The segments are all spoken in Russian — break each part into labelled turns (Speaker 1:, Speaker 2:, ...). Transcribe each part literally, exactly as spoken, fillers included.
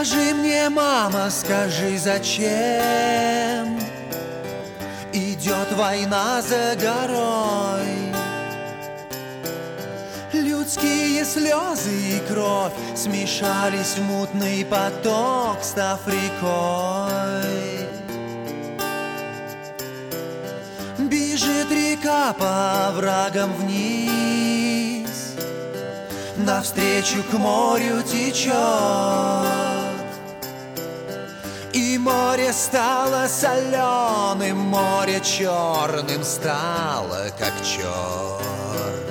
Speaker 1: Скажи мне, мама, скажи, зачем идет война за горой? Людские слезы и кровь смешались в мутный поток, став рекой. Бежит река по оврагам вниз, навстречу к морю течет. И море стало соленым, море черным стало, как черт.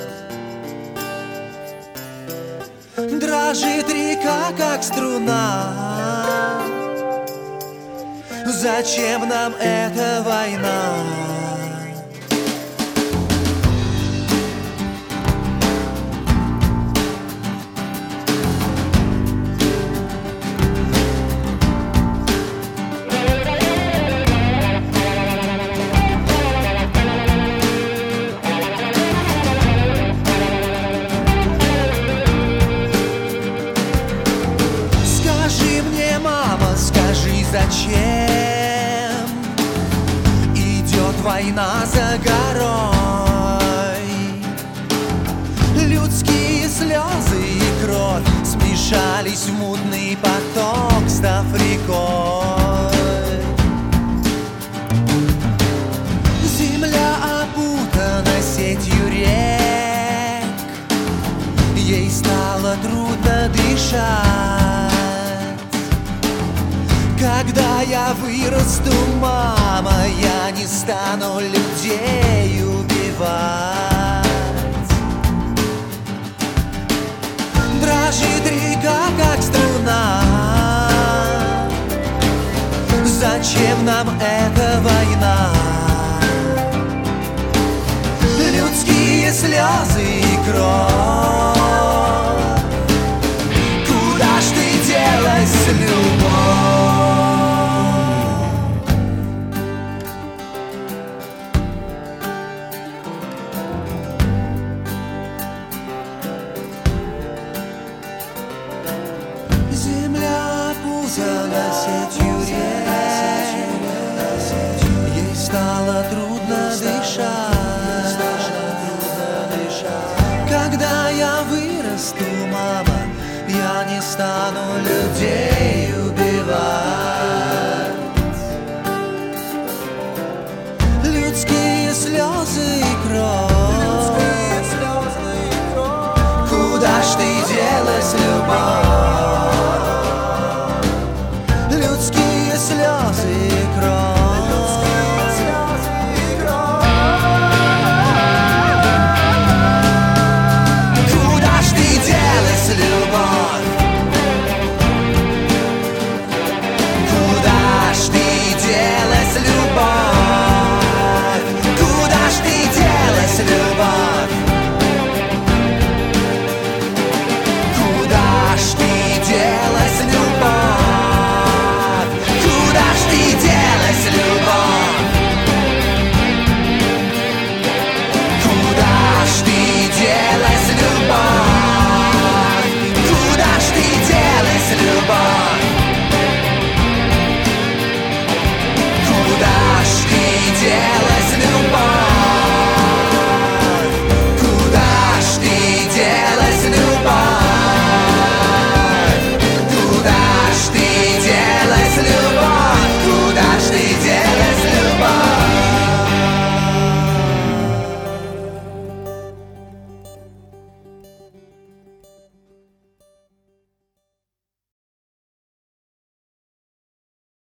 Speaker 1: Дрожит река, как струна. Зачем нам эта война? Зачем идет война за горой? Людские слезы и кровь смешались в мутный поток, став рекой. Земля опутана сетью рек, ей стало трудно дышать. Когда я вырасту, мама, я не стану людей убивать. Дрожит река, как струна. Зачем нам эта война? Людские слезы и кровь. Куда ж ты делась, любовь? Земля опутана сетью рек, ей стало трудно дышать. Когда я вырасту, мама, я не стану людей убивать. Людские слезы и кровь. Куда ж ты делась, любовь? Людские слезы и кровь.